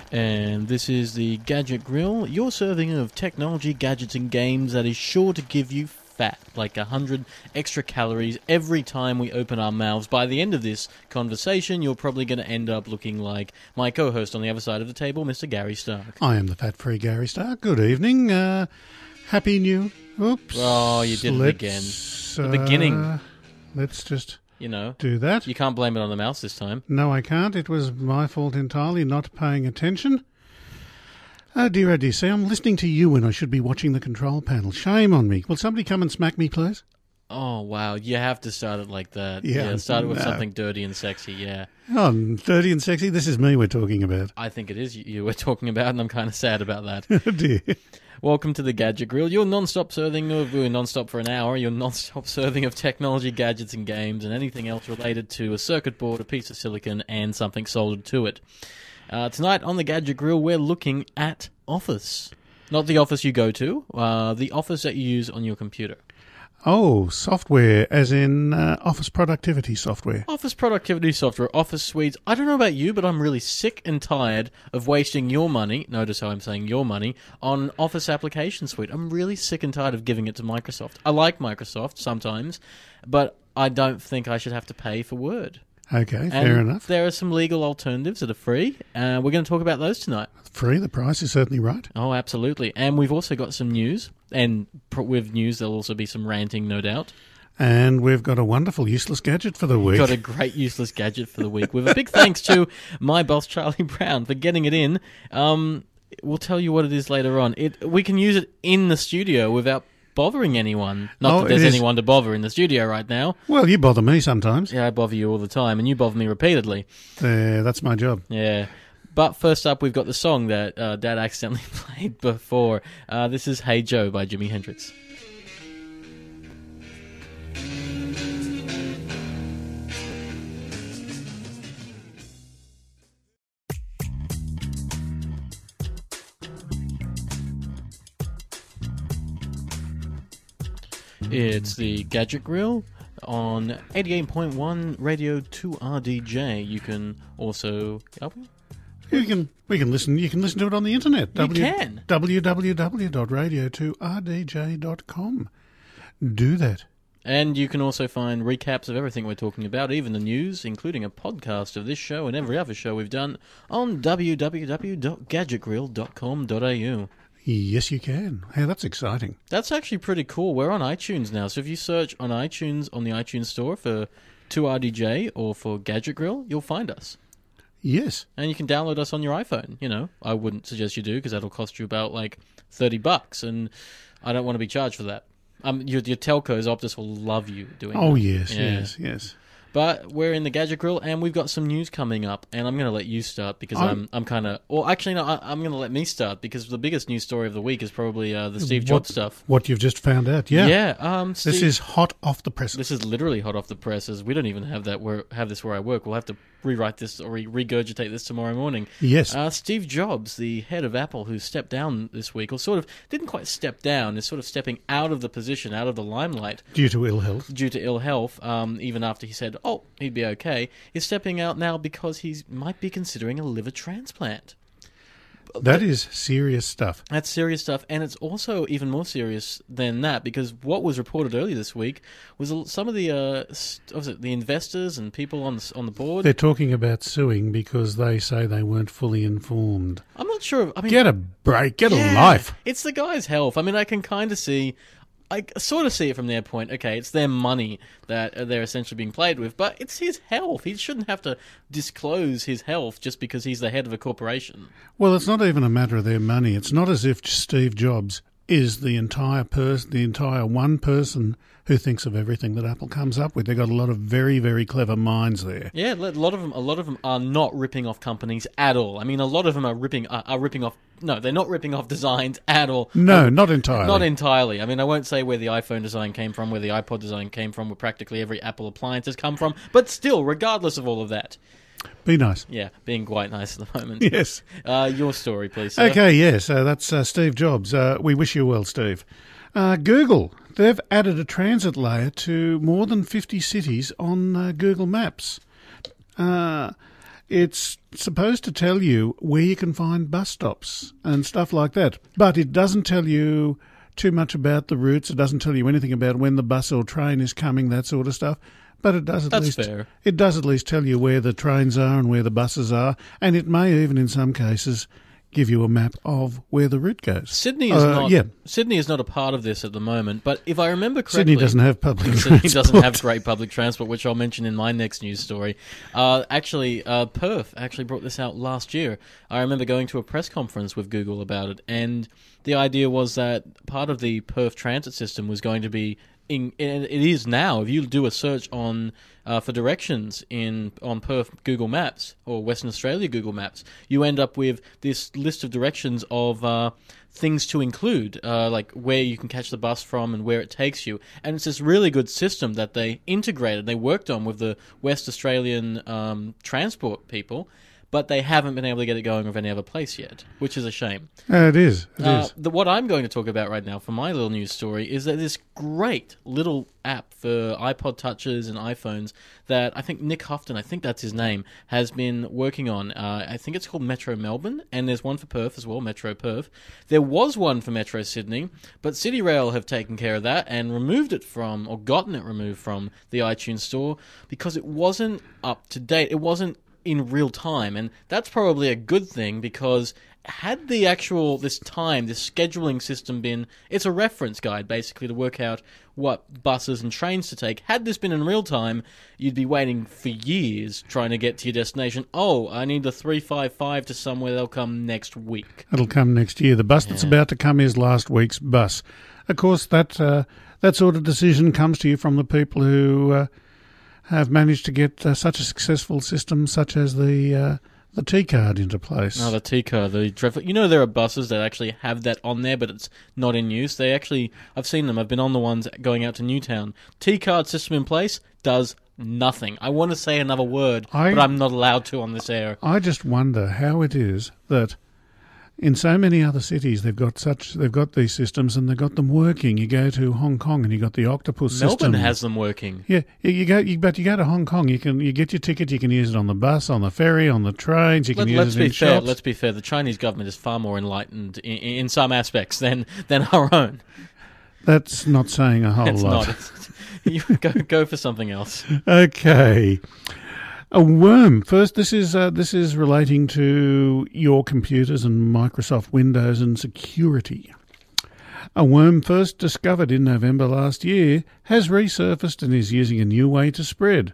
And this is the Gadget Grill, your serving of technology, gadgets and games that is sure to give you fat, like 100 extra calories every time we open our mouths. By the end of this conversation, you're probably going to end up looking like my co-host on the other side of the table, Mr. Gary Stark. I am the fat-free Gary Stark. Good evening. Happy New... Oops. Oh, you did it again. The beginning. Let's just... You know, do that. You can't blame it on the mouse this time. No, I can't. It was my fault entirely, not paying attention. Oh dear, see, I'm listening to you when I should be watching the control panel. Shame on me. Will somebody come and smack me, please? Oh, wow. You have to start it like that. Yeah, start it with something dirty and sexy, yeah. Oh, dirty and sexy? This is me we're talking about. I think it is you we're talking about, and I'm kind of sad about that. Oh, dear. Welcome to the Gadget Grill, your non-stop serving of, we're non-stop for an hour, your non-stop serving of technology, gadgets and games, and anything else related to a circuit board, a piece of silicon, and something soldered to it. Tonight on the Gadget Grill, we're looking at Office. Not the office you go to, the office that you use on your computer. Oh, software, as in office productivity software. Office productivity software, office suites. I don't know about you, but I'm really sick and tired of wasting your money, notice how I'm saying your money, on Office application suite. I'm really sick and tired of giving it to Microsoft. I like Microsoft sometimes, but I don't think I should have to pay for Word. Okay, fair enough. There are some legal alternatives that are free. We're going to talk about those tonight. Free, the price is certainly right. Oh, absolutely. And we've also got some news. And with news, there'll also be some ranting, no doubt. And we've got a wonderful useless gadget for the week. Got a great useless gadget for the week. With a big thanks to my boss, Charlie Brown, for getting it in. We'll tell you what it is later on. We can use it in the studio without bothering anyone. Not that there's anyone to bother in the studio right now. Well, you bother me sometimes. Yeah, I bother you all the time, and you bother me repeatedly. That's my job. Yeah. But first up, we've got the song that Dad accidentally played before. This is Hey Joe by Jimi Hendrix. It's the Gadget Grill on 88.1 Radio 2RDJ. You can also... We can listen. You can listen to it on the internet. You can. www.radio2rdj.com. Do that. And you can also find recaps of everything we're talking about, even the news, including a podcast of this show and every other show we've done on www.gadgetgrill.com.au. Yes, you can. Hey, that's exciting. That's actually pretty cool. We're on iTunes now, so if you search on iTunes on the iTunes store for 2RDJ or for Gadget Grill, you'll find us. Yes. And you can download us on your iPhone. You know, I wouldn't suggest you do because that'll cost you about like $30, and I don't want to be charged for that. Your telcos, Optus will love you doing that. Oh, yes. But we're in the Gadget Grill, and we've got some news coming up, and I'm going to let you start because I'm kind of... Well, actually, no, I'm going to let me start because the biggest news story of the week is probably the Steve Jobs stuff. What you've just found out, yeah. Yeah. This is hot off the presses. This is literally hot off the presses. We don't even have this where I work. We'll have to rewrite this or regurgitate this tomorrow morning. Yes. Steve Jobs, the head of Apple, who stepped down this week, or sort of didn't quite step down, is sort of stepping out of the position, out of the limelight. Due to ill health, even after he said, he'd be okay. He's stepping out now because he might be considering a liver transplant. That is serious stuff. That's serious stuff, and it's also even more serious than that because what was reported earlier this week was some of the investors and people on the board. They're talking about suing because they say they weren't fully informed. I'm not sure. I mean, get a break, get a life. It's the guy's health. I mean, I can kind of see. I sort of see it from their point. Okay, it's their money that they're essentially being played with, but it's his health. He shouldn't have to disclose his health just because he's the head of a corporation. Well, it's not even a matter of their money. It's not as if Steve Jobs is the entire one person who thinks of everything that Apple comes up with. They've got a lot of very, very clever minds there. Yeah, a lot of them are not ripping off companies at all. I mean, a lot of them are ripping off. No, they're not ripping off designs at all. No, not entirely. Not entirely. I mean, I won't say where the iPhone design came from, where the iPod design came from, where practically every Apple appliance has come from. But still, regardless of all of that. Be nice. Yeah, being quite nice at the moment. Yes. Your story, please, sir. Okay, yes. That's Steve Jobs. We wish you well, Steve. Google. They've added a transit layer to more than 50 cities on Google Maps. It's supposed to tell you where you can find bus stops and stuff like that. But it doesn't tell you too much about the routes. It doesn't tell you anything about when the bus or train is coming, that sort of stuff. But it does fair. It does at least tell you where the trains are and where the buses are, and it may even, in some cases, give you a map of where the route goes. Sydney is not a part of this at the moment, but if I remember correctly, Sydney doesn't have public transport. Sydney doesn't have great public transport, which I'll mention in my next news story. Perth actually brought this out last year. I remember going to a press conference with Google about it, and the idea was that part of the Perth transit system was going to be it is now. If you do a search on for directions on Perth Google Maps or Western Australia Google Maps, you end up with this list of directions of things to include, like where you can catch the bus from and where it takes you. And it's this really good system that they integrated, they worked on with the West Australian transport people, but they haven't been able to get it going with any other place yet, which is a shame. It is. It is. What I'm going to talk about right now for my little news story is that this great little app for iPod Touches and iPhones that I think Nick Houghton, I think that's his name, has been working on. I think it's called Metro Melbourne, and there's one for Perth as well, Metro Perth. There was one for Metro Sydney, but City Rail have taken care of that and removed it from, or gotten it removed from, the iTunes store because it wasn't up to date. It wasn't in real time, and that's probably a good thing, because had the actual this scheduling system been, it's a reference guide basically to work out what buses and trains to take. Had this been in real time, you'd be waiting for years trying to get to your destination. Oh, I need the 355 to somewhere, they'll come next week. It'll come next year. The bus that's about to come is last week's bus. Of course, that sort of decision comes to you from the people who have managed to get such a successful system such as the T-card into place. Oh, the T-card, the dreadful. You know, there are buses that actually have that on there, but it's not in use. They actually, I've seen them. I've been on the ones going out to Newtown. T-card system in place does nothing. I want to say another word, but I'm not allowed to on this air. I just wonder how it is that in so many other cities they've got these systems and they've got them working. You go to Hong Kong and you got the Octopus system. Melbourne has them working. Yeah, you go to Hong Kong. You get your ticket. You can use it on the bus, on the ferry, on the trains. You can use it in shops. Let's be fair. The Chinese government is far more enlightened in some aspects than our own. That's not saying a whole lot. It's not. You go for something else. Okay. A worm. First, this is relating to your computers and Microsoft Windows and security. A worm first discovered in November last year has resurfaced and is using a new way to spread.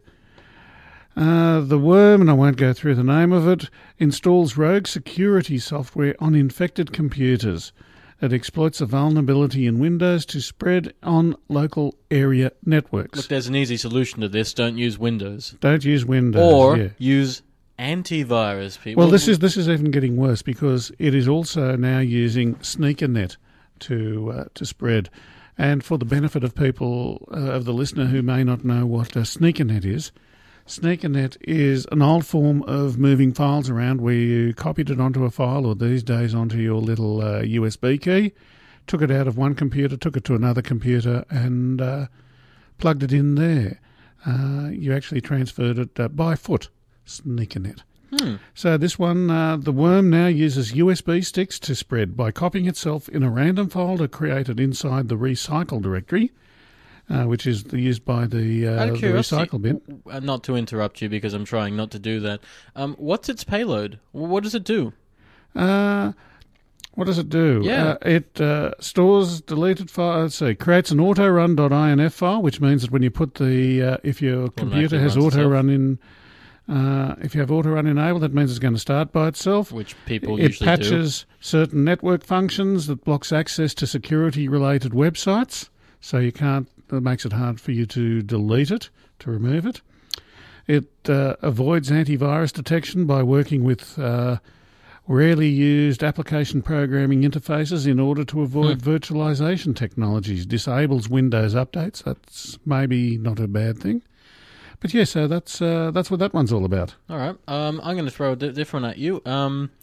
The worm, and I won't go through the name of it, installs rogue security software on infected computers. It exploits a vulnerability in Windows to spread on local area networks. Look, there's an easy solution to this. Don't use Windows. Don't use Windows. Or use antivirus, people. Well, this is even getting worse because it is also now using SneakerNet to spread. And for the benefit of people, of the listener who may not know what SneakerNet is, SneakerNet is an old form of moving files around where you copied it onto a file, or these days onto your little USB key, took it out of one computer, took it to another computer, and plugged it in there. You actually transferred it by foot, SneakerNet. So this one, the worm now uses USB sticks to spread by copying itself in a random folder created inside the recycle directory, which is used by the recycle bin. Not to interrupt you because I'm trying not to do that. What's its payload? What does it do? What does it do? Yeah. It stores deleted files. Creates an autorun.inf file, which means that when you put if your computer has autorun in, if you have autorun enabled, that means it's going to start by itself. Which people usually do. It patches certain network functions that blocks access to security-related websites, so you can't. That makes it hard for you to delete it, to remove it. It avoids antivirus detection by working with rarely used application programming interfaces in order to avoid virtualization technologies. Disables Windows updates. That's maybe not a bad thing. But yeah, so that's what that one's all about. All right. I'm going to throw a different at you.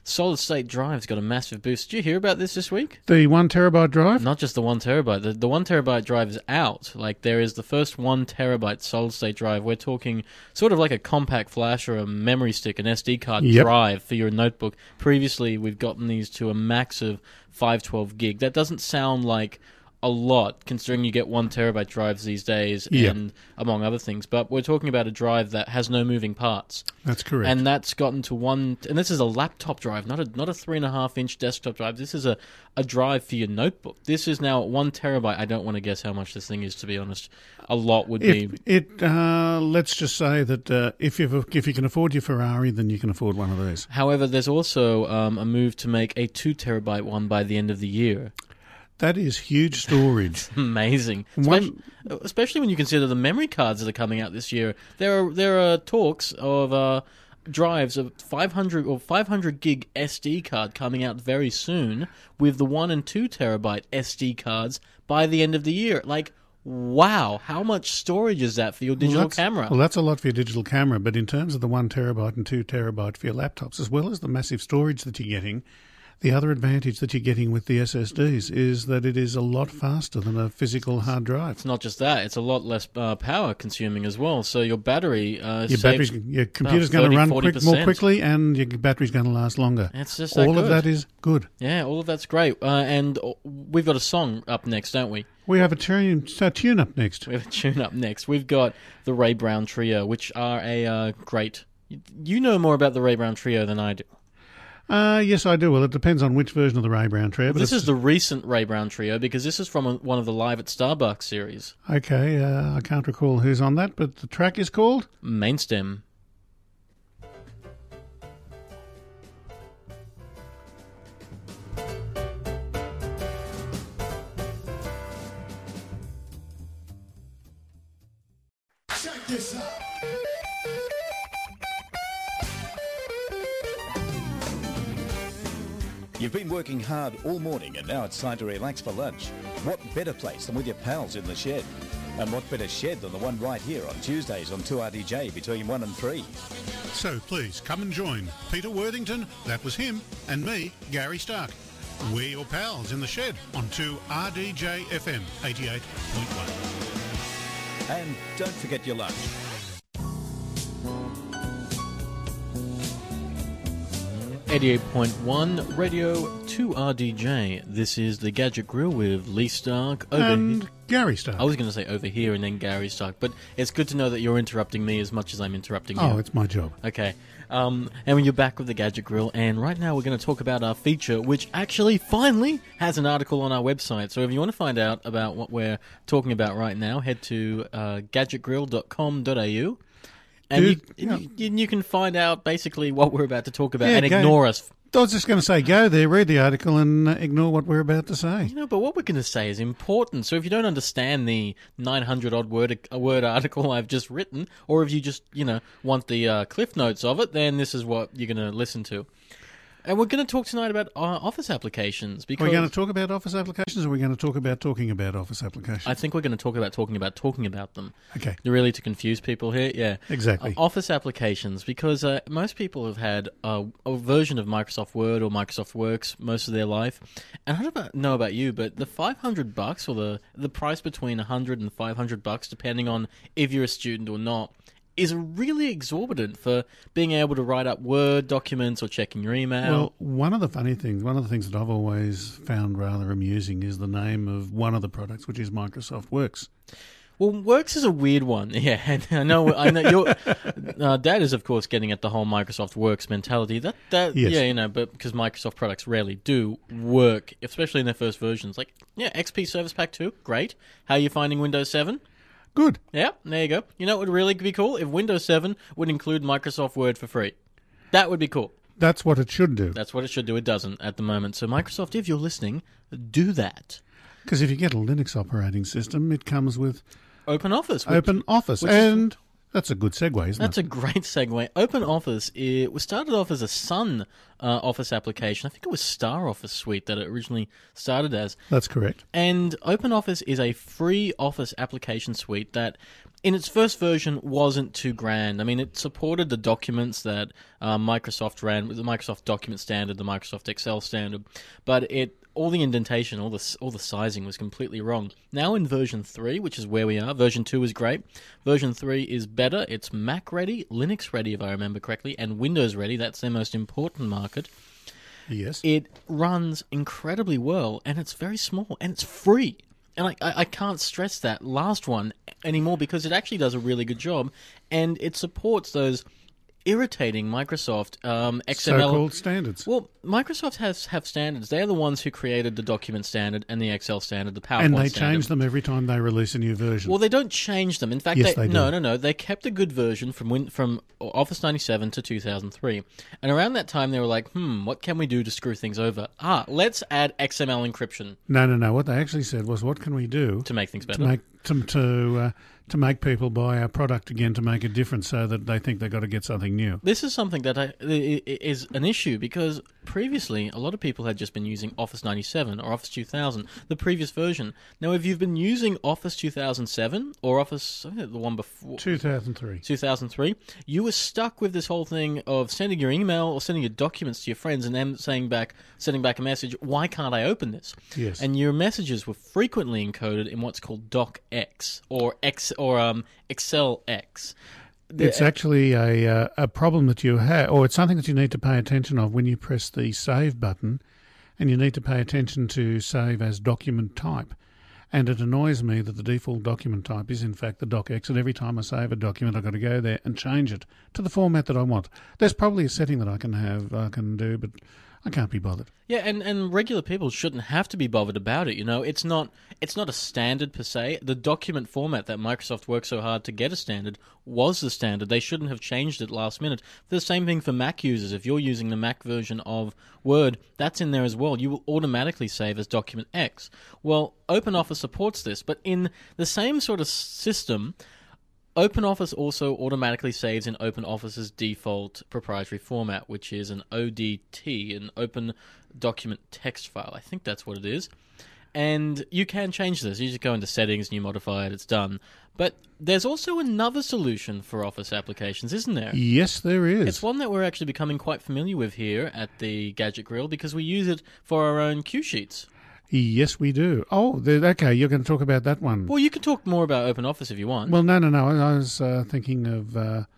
solid-state drive's got a massive boost. Did you hear about this week? The 1 terabyte drive? Not just the 1 terabyte. The 1 terabyte drive is out. Like, there is the first 1 terabyte solid-state drive. We're talking sort of like a compact flash or a memory stick, an SD card drive for your notebook. Previously, we've gotten these to a max of 512 gig. That doesn't sound like a lot, considering you get 1 terabyte drives these days, and among other things. But we're talking about a drive that has no moving parts. That's correct. And that's gotten to one. And this is a laptop drive, not a 3.5-inch desktop drive. This is a drive for your notebook. This is now at 1 terabyte. I don't want to guess how much this thing is, to be honest. A lot would be. Let's just say that if you can afford your Ferrari, then you can afford one of these. However, there's also a move to make a 2 terabyte one by the end of the year. That is huge storage. Amazing. Especially when you consider the memory cards that are coming out this year. There are talks of drives of 500 gig SD card coming out very soon, with the 1 and 2 terabyte SD cards by the end of the year. Like, wow, how much storage is that for your digital camera? Well, that's a lot for your digital camera, but in terms of the 1 terabyte and 2 terabyte for your laptops, as well as the massive storage that you're getting, the other advantage that you're getting with the SSDs is that it is a lot faster than a physical hard drive. It's not just that; it's a lot less power consuming as well. So your battery, your computer's going to run more quickly, and your battery's going to last longer. It's just all of that is good. Yeah, all of that's great. And we've got a song up next, don't we? We have a tune up next. We have a tune up next. We've got the Ray Brown Trio, which are a great. You know more about the Ray Brown Trio than I do. Yes, I do. Well, it depends on which version of the Ray Brown Trio. But this is the recent Ray Brown Trio, because this is from one of the Live at Starbucks series. Okay, I can't recall who's on that, but the track is called? Mainstem. Check this out. You've been working hard all morning and now it's time to relax for lunch. What better place than with your pals in the shed? And what better shed than the one right here on Tuesdays on 2RDJ between 1 and 3? So please come and join Peter Worthington, that was him, and me, Gary Stark. We're your pals in the shed on 2RDJ FM 88.1. And don't forget your lunch. .1 Radio 2RDJ. This is the Gadget Grill with Lee Stark and Gary Stark. I was going to say over here and then Gary Stark, but it's good to know that you're interrupting me as much as I'm interrupting you. Oh, it's my job. Okay. And when you're back with the Gadget Grill, and right now we're going to talk about our feature, which actually finally has an article on our website. So if you want to find out about what we're talking about right now, head to gadgetgrill.com.au. And you can find out basically what we're about to talk about and ignore us. I was just going to say, go there, read the article, and ignore what we're about to say. But what we're going to say is important. So if you don't understand the 900-odd word article I've just written, or if you just, want the cliff notes of it, then this is what you're going to listen to. And we're going to talk tonight about Office applications. Because we're going to talk about Office applications, or we're going to talk about talking about Office applications? I think we're going to talk about talking about them. Okay. Really to confuse people here, yeah. Exactly. Office applications, because most people have had a version of Microsoft Word or Microsoft Works most of their life. And I don't know about you, but the $500 or the price between $100 and $500, depending on if you're a student or not, is really exorbitant for being able to write up Word documents or checking your email. Well, one of the things that I've always found rather amusing is the name of one of the products, which is Microsoft Works. Well, Works is a weird one. Yeah, and I know. Your Dad is, of course, getting at the whole Microsoft Works mentality. Yes. Yeah, but because Microsoft products rarely do work, especially in their first versions. Like, XP Service Pack 2, great. How are you finding Windows 7? Good. Yeah, there you go. You know what would really be cool? If Windows 7 would include Microsoft Word for free. That would be cool. That's what it should do. That's what it should do. It doesn't at the moment. So Microsoft, if you're listening, do that. Because if you get a Linux operating system, it comes with OpenOffice. OpenOffice. And That's a good segue, isn't That's it? a great segue. OpenOffice, it was started off as a Sun Office application. I think it was Star Office Suite that it originally started as. That's correct. And OpenOffice is a free Office application suite that, in its first version, wasn't too grand. I mean, it supported the documents that Microsoft ran, the Microsoft Document Standard, the Microsoft Excel Standard, but all the indentation, all the sizing was completely wrong. Now in version 3, which is where we are, version 2 is great. Version 3 is better. It's Mac ready, Linux ready, if I remember correctly, and Windows ready. That's their most important market. Yes. It runs incredibly well, and it's very small, and it's free. And I can't stress that last one anymore because it actually does a really good job, and it supports those irritating Microsoft XML. So-called standards. Well, Microsoft have standards. They're the ones who created the document standard and the Excel standard, the PowerPoint And they standard. change them every time they release a new version. Well, they don't change them. In fact, Yes, they do. no. They kept a good version from Office 97 to 2003. And around that time, they were like, what can we do to screw things over? Let's add XML encryption No. What they actually said was, what can we do to make things better. to make people buy our product again, to make a difference, so that they think they've got to get something new. This is something that is an issue because previously a lot of people had just been using Office 97 or Office 2000, the previous version. Now, if you've been using Office 2007 or Office, I think the one before 2003, you were stuck with this whole thing of sending your email or sending your documents to your friends and them sending back a message, why can't I open this? Yes. And your messages were frequently encoded in what's called DocX or ExcelX. It's actually a problem that you have, or it's something that you need to pay attention of when you press the save button, and you need to pay attention to save as document type. And it annoys me that the default document type is in fact the DocX, and every time I save a document I've got to go there and change it to the format that I want. There's probably a setting that I can do, but I can't be bothered. Yeah, and regular people shouldn't have to be bothered about it. You know, it's not a standard per se. The document format that Microsoft worked so hard to get a standard was the standard. They shouldn't have changed it last minute. The same thing for Mac users. If you're using the Mac version of Word, that's in there as well. You will automatically save as document X. Well, OpenOffice supports this, but in the same sort of system, OpenOffice also automatically saves in OpenOffice's default proprietary format, which is an ODT, an Open Document Text File. I think that's what it is. And you can change this. You just go into settings and you modify it, it's done. But there's also another solution for Office applications, isn't there? Yes, there is. It's one that we're actually becoming quite familiar with here at the Gadget Grill because we use it for our own cue sheets. Yes, we do. Oh, okay, you're going to talk about that one. Well, you can talk more about OpenOffice if you want. Well, no. I was thinking of the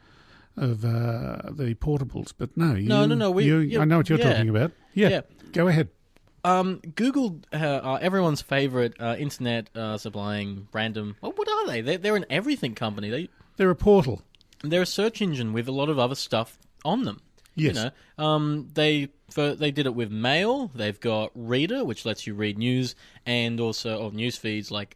portables, but no. No. I know what you're talking about. Yeah. Go ahead. Google are everyone's favorite internet supplying random. What are they? They're an everything company. They're a portal. They're a search engine with a lot of other stuff on them. Yes. You know, they did it with Mail. They've got Reader, which lets you read news and also news feeds like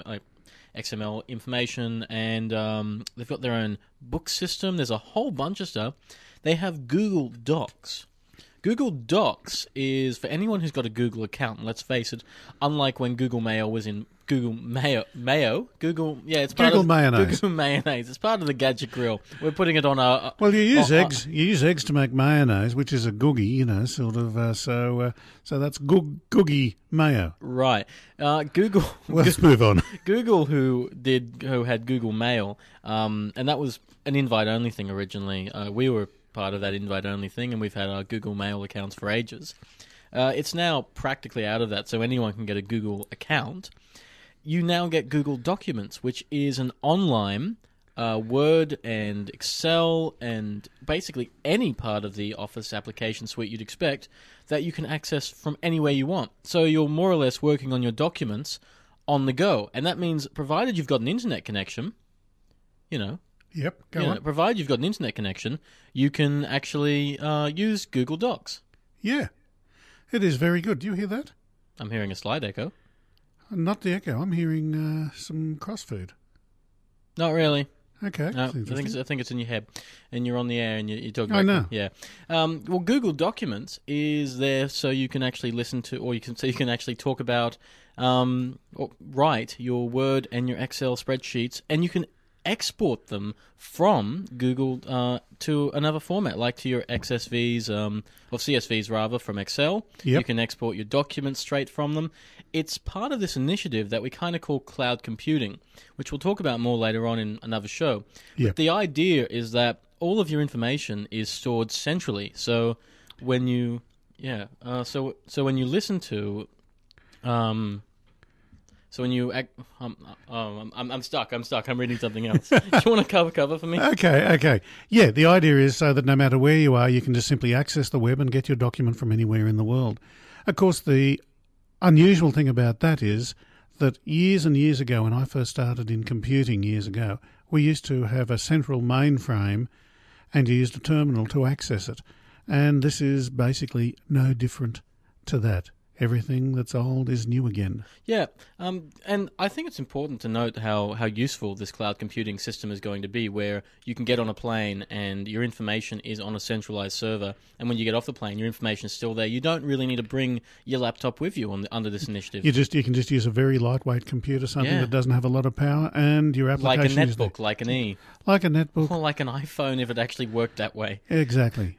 XML information, and they've got their own book system. There's a whole bunch of stuff. They have Google Docs. Google Docs is for anyone who's got a Google account. And let's face it, unlike when Google Mail was in Google Mayo, Google Mayonnaise. Google Mayonnaise. It's part of the Gadget Grill. We're putting it on our. Well, you use eggs. You use eggs to make mayonnaise, which is a googie, you know, sort of. So that's googie mayo. Right. Google. Well, let's move on. Google, who had Google Mail, and that was an invite-only thing originally. We were part of that invite-only thing, and we've had our Google Mail accounts for ages. It's now practically out of that, so anyone can get a Google account. You now get Google Documents, which is an online Word and Excel and basically any part of the Office application suite you'd expect that you can access from anywhere you want. So you're more or less working on your documents on the go, and that means provided you've got an internet connection, you know. Yep, go on. Provided you've got an internet connection, you can actually use Google Docs. Yeah, it is very good. Do you hear that? I'm hearing a slide echo. Not the echo. I'm hearing some crossfeed. Not really. Okay. No, I think it's in your head, and you're on the air and you're talking. I know. Yeah. Well, Google Documents is there so you can actually listen to, or you can actually talk about, or write your Word and your Excel spreadsheets, and you can export them from Google to another format, like to your XSVs, or CSVs rather, from Excel. Yep. You can export your documents straight from them. It's part of this initiative that we kind of call cloud computing, which we'll talk about more later on in another show. Yep. But the idea is that all of your information is stored centrally. So when you, so when you listen to, so when you, I'm stuck. I'm reading something else. Do you want to cover for me? Okay. Yeah, the idea is so that no matter where you are, you can just simply access the web and get your document from anywhere in the world. Of course, the unusual thing about that is that years and years ago, when I first started in computing years ago, we used to have a central mainframe and you used a terminal to access it. And this is basically no different to that. Everything that's old is new again. Yeah, and I think it's important to note how useful this cloud computing system is going to be, where you can get on a plane and your information is on a centralized server, and when you get off the plane, your information is still there. You don't really need to bring your laptop with you under this initiative. You can just use a very lightweight computer, something that doesn't have a lot of power, and your application like a netbook, like an E, like a netbook, or like an iPhone if it actually worked that way. Exactly.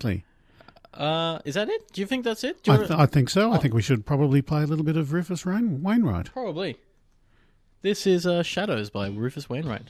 Is that it? Do you think that's it? I think so. I think we should probably play a little bit of Rufus Wainwright. Probably. This is Shadows by Rufus Wainwright.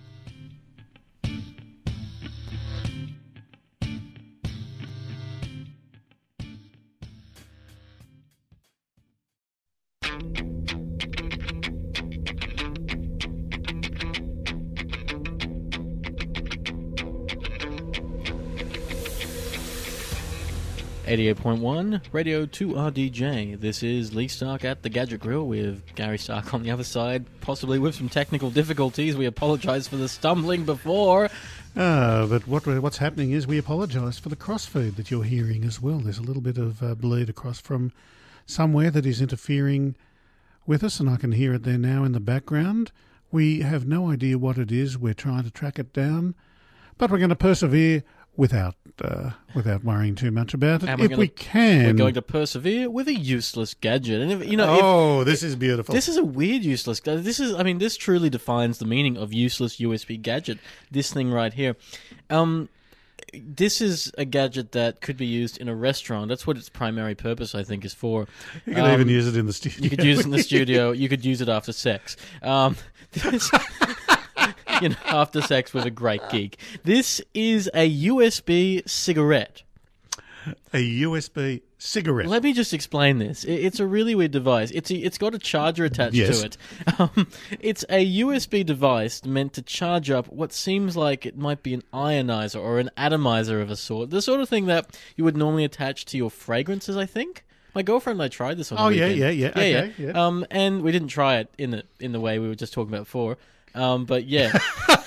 .1 Radio 2RDJ. This is Lee Stark at the Gadget Grill with Gary Stark on the other side, possibly with some technical difficulties. We apologise for the stumbling before. But what's happening is we apologise for the crossfeed that you're hearing as well. There's a little bit of bleed across from somewhere that is interfering with us, and I can hear it there now in the background. We have no idea what it is. We're trying to track it down, but we're going to persevere without worrying too much about it. If we can, we're going to persevere with a useless gadget. And this is beautiful. This is a weird useless gadget. This truly defines the meaning of useless USB gadget. This thing right here. This is a gadget that could be used in a restaurant. That's what its primary purpose, I think, is for. You can even use it in the studio. You could use it in the studio. You could use it after sex. After sex with a great geek. This is a USB cigarette. A USB cigarette. Let me just explain this. It's a really weird device. It's got a charger attached to it. It's a USB device meant to charge up what seems like it might be an ionizer or an atomizer of a sort. The sort of thing that you would normally attach to your fragrances, I think. My girlfriend and I tried this on the weekend. Yeah. Okay, yeah. And we didn't try it in the way we were just talking about before. But yeah,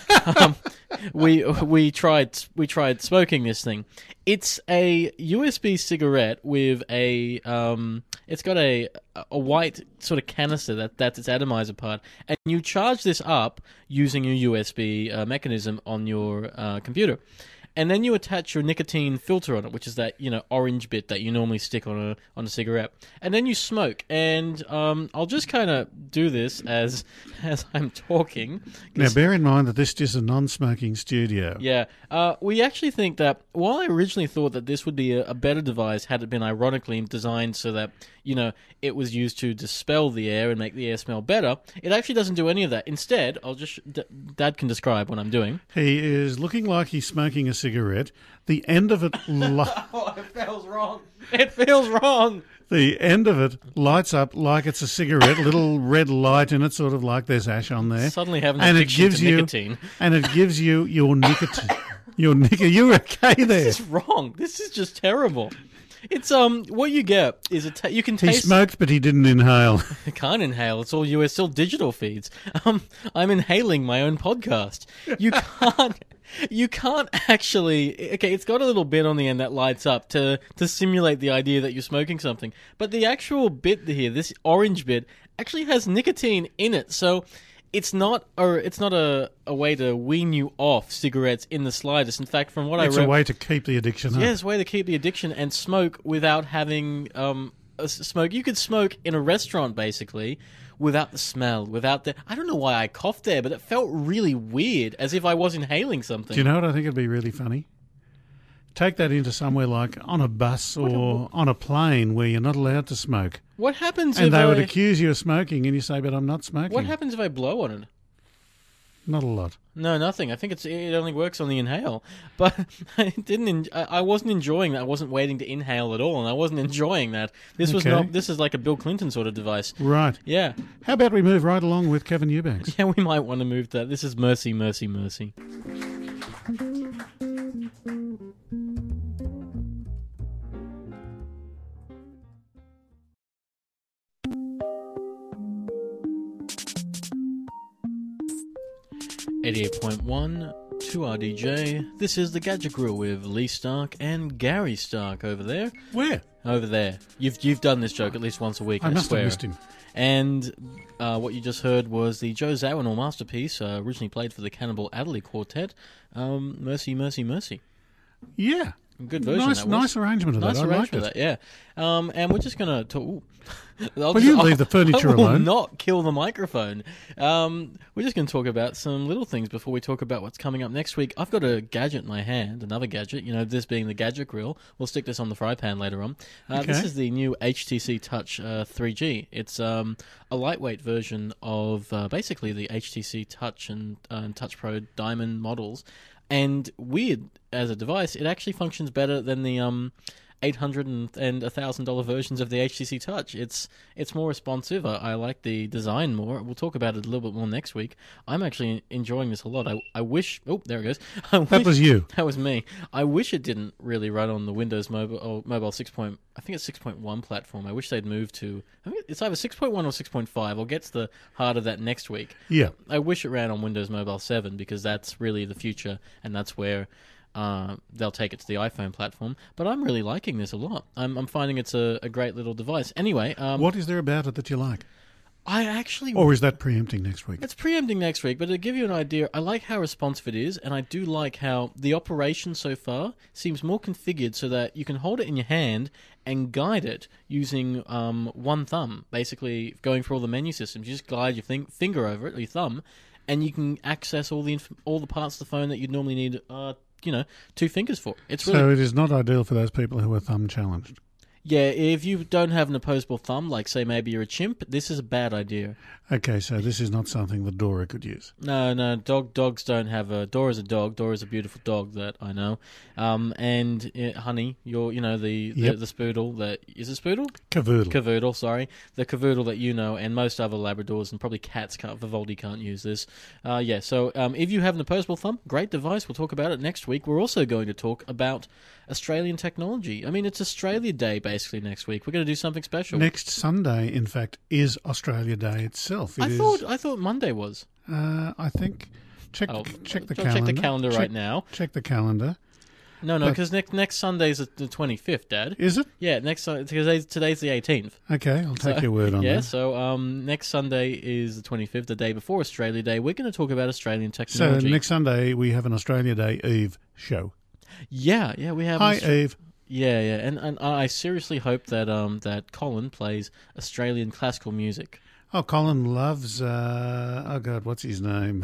we tried smoking this thing. It's a USB cigarette with it's got a white sort of canister that's its atomizer part, and you charge this up using your USB mechanism on your computer. And then you attach your nicotine filter on it, which is that orange bit that you normally stick on a cigarette. And then you smoke. And I'll just kind of do this as I'm talking. Now, bear in mind that this is a non-smoking studio. Yeah. We actually think that while I originally thought that this would be a better device had it been ironically designed so that it was used to dispel the air and make the air smell better, it actually doesn't do any of that. Instead, Dad can describe what I'm doing. He is looking like he's smoking a cigarette. The end of it... it feels wrong. It feels wrong. The end of it lights up like it's a cigarette, a little red light in it, sort of like there's ash on there. Suddenly having an addiction to nicotine. And it gives you your nicotine. You're okay there. This is wrong. This is just terrible. It's what you get is you can taste. He smoked, but he didn't inhale. I can't inhale. It's all still digital feeds. I'm inhaling my own podcast. You can't actually. Okay, it's got a little bit on the end that lights up to simulate the idea that you're smoking something. But the actual bit here, this orange bit, actually has nicotine in it. So it's not a way to wean you off cigarettes in the slightest. In fact, from what I read, it's a way to keep the addiction up. Yeah, it's a way to keep the addiction and smoke without having smoke. You could smoke in a restaurant, basically, without the smell, without the... I don't know why I coughed there, but it felt really weird, as if I was inhaling something. Do you know what I think would be really funny? Take that into somewhere like on a bus or on a plane where you're not allowed to smoke. What happens And if they I... would accuse you of smoking and you say, but I'm not smoking. What happens if I blow on it? Not a lot. No, nothing. I think it only works on the inhale. But I wasn't enjoying that. I wasn't waiting to inhale at all, and I wasn't enjoying that. This was Okay. not. This is like a Bill Clinton sort of device. Right. Yeah. How about we move right along with Kevin Eubanks? Yeah, we might want to move that. This is Mercy, Mercy, Mercy. .1 to RDJ. This is the Gadget Grill with Lee Stark and Gary Stark over there. Where? Over there. You've done this joke at least once a week. I must swear. have missed him. And what you just heard was the Joe Zawinul masterpiece, originally played for the Cannibal Adderley Quartet. Mercy, Mercy, Mercy. Yeah. Good version. Nice, that was. nice arrangement of Nice that. I liked arrangement it. of that, yeah. And we're just going to talk... Ooh. Well, you leave the furniture I will alone. not kill the microphone. We're just going to talk about some little things before we talk about what's coming up next week. I've got a gadget in my hand, another gadget, this being the Gadget Grill. We'll stick this on the fry pan later on. This Okay. is the new HTC Touch 3G. It's a lightweight version of basically the HTC Touch and Touch Pro Diamond models. And weird as a device, it actually functions better than the $800 and $1,000 versions of the HTC Touch. It's more responsive. I like the design more. We'll talk about it a little bit more next week. I'm actually enjoying this a lot. I wish... Oh, there it goes. That was you. That was me. I wish it didn't really run on the Windows Mobile 6. I think it's 6.1 platform. I wish they'd move to... I think it's either 6.1 or 6.5. I'll get to the heart of that next week. Yeah. I wish it ran on Windows Mobile 7 because that's really the future, and that's where they'll take it to the iPhone platform. But I'm really liking this a lot. I'm finding it's a great little device. Anyway, What is there about it that you like? I actually... Or is that preempting next week? It's preempting next week, but to give you an idea, I like how responsive it is, and I do like how the operation so far seems more configured so that you can hold it in your hand and guide it using one thumb. Basically, going through all the menu systems, you just glide your finger over it, or your thumb, and you can access all the parts of the phone that you'd normally need, two fingers for. It's really... So it is not ideal for those people who are thumb challenged. Yeah, if you don't have an opposable thumb, like say maybe you're a chimp, this is a bad idea. Okay, so this is not something that Dora could use. No, dogs don't have a... Dora's a dog. Dora's a beautiful dog that I know. And Honey, you're, the Spoodle that... Is it Spoodle? Cavoodle. Cavoodle, sorry. The Cavoodle that you know, and most other Labradors, and probably cats, Vivaldi can't use this. So if you have an opposable thumb, great device. We'll talk about it next week. We're also going to talk about Australian technology. I mean, it's Australia Day, basically, next week. We're going to do something special. Next Sunday, in fact, is Australia Day itself. I thought Monday was. I think... Check the I'll calendar. check the calendar right now. Check the calendar. No, because next Sunday's the 25th, Dad. Is it? Yeah, next today's the 18th. Okay, I'll take your word on yeah, that. so next Sunday is the 25th, the day before Australia Day. We're going to talk about Australian So technology. next Sunday, we have an Australia Day Eve show. Yeah, we have. Hi, Eve. Yeah, and I seriously hope that that Colin plays Australian classical music. Oh, Colin loves... oh, God, what's his name?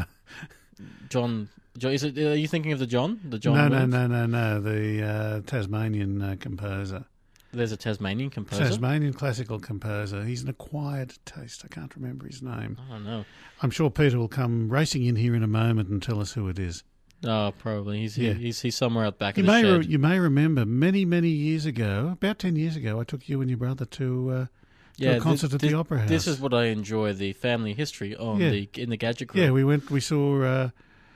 John, is it? Are you thinking of the John? The John? No, Williams? no. The Tasmanian composer. There's a Tasmanian composer. Tasmanian classical composer. He's an acquired taste. I can't remember his name. I don't know. I'm sure Peter will come racing in here in a moment and tell us who it is. Oh, probably. He's somewhere out back You of the may shed. you may remember many years ago, about 10 years ago, I took you and your brother to a concert at the Opera House. This is what I enjoy, the family history on in the Gadget Grill. Yeah, we went. We saw.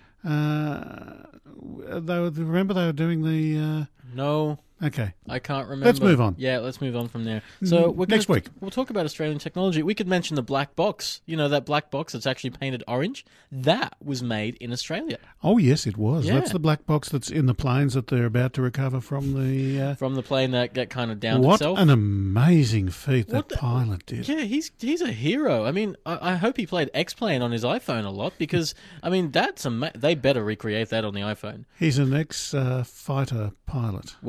Remember they were doing the. No, Okay. I can't remember. Let's move on. Yeah, let's move on from there. So Next week. we'll talk about Australian technology. We could mention the black box. You know, that black box that's actually painted orange? That was made in Australia. Oh, yes, it was. Yeah. That's the black box that's in the planes that they're about to recover from the... From the plane that kind of downed what itself. an amazing feat What that the- pilot did. Yeah, he's a hero. I mean, I hope he played X-Plane on his iPhone a lot because, I mean, that's they better recreate that on the iPhone. He's an ex-fighter pilot. Well,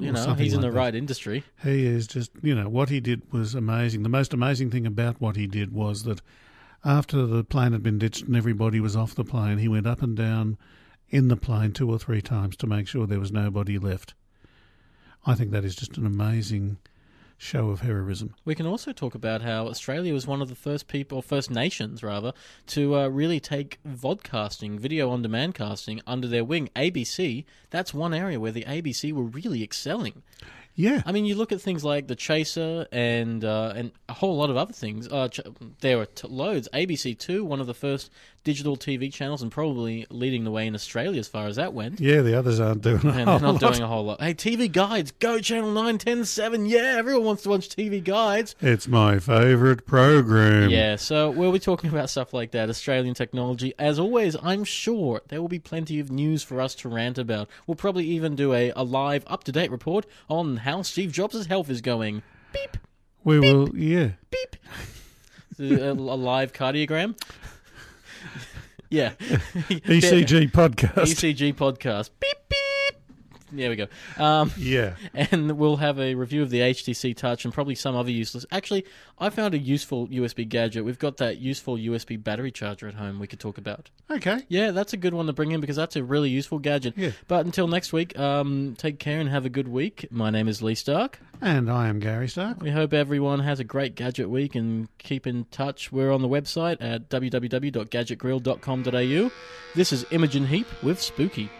You know, something he's in like the that. right industry. He is just, what he did was amazing. The most amazing thing about what he did was that after the plane had been ditched and everybody was off the plane, he went up and down in the plane 2 or 3 times to make sure there was nobody left. I think that is just an amazing show of heroism. We can also talk about how Australia was one of the first nations, to really take vodcasting, video on demand casting, under their wing. ABC, that's one area where the ABC were really excelling. Yeah. I mean, you look at things like The Chaser and a whole lot of other things. There are loads. ABC2, one of the first digital TV channels, and probably leading the way in Australia as far as that went. Yeah, the others aren't doing a And whole they're not lot. doing a whole lot. Hey, TV Guides, go Channel 9, 10, 7. Yeah, everyone wants to watch TV Guides. It's my favourite program. Yeah, so we'll be talking about stuff like that, Australian technology. As always, I'm sure there will be plenty of news for us to rant about. We'll probably even do a live, up-to-date report on how Steve Jobs' health is going. Beep, We will, yeah. beep. a live cardiogram. Yeah. ECG podcast. ECG podcast. Beep, beep. There we go. Yeah. And we'll have a review of the HTC Touch and probably some other useless... Actually, I found a useful USB gadget. We've got that useful USB battery charger at home we could talk about. Okay. Yeah, that's a good one to bring in because that's a really useful gadget. Yeah. But until next week, take care and have a good week. My name is Lee Stark. And I am Gary Stark. We hope everyone has a great gadget week and keep in touch. We're on the website at www.gadgetgrill.com.au. This is Imogen Heap with Spooky.